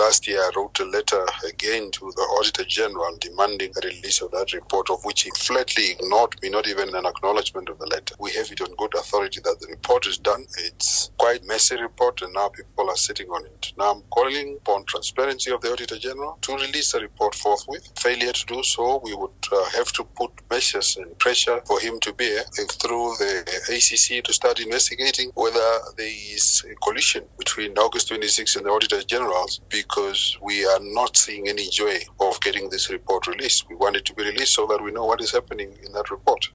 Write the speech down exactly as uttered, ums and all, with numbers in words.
last year I wrote a letter again to the Auditor General demanding the release of that report, of which he flatly ignored me, not even an acknowledgement of the letter. We have it on good authority that the report is done. It's quite a messy report, and now people are sitting on it. Now I'm calling upon transparency of the Auditor General to release the report forthwith. Failure to do so, we would uh, have to put measures and pressure for him to bear through the A C C to start investigating whether there is a collision between August twenty-sixth and the Auditor Generals, because we are not seeing any joy of getting this report released. We want it to be released so that we know what is happening in that report.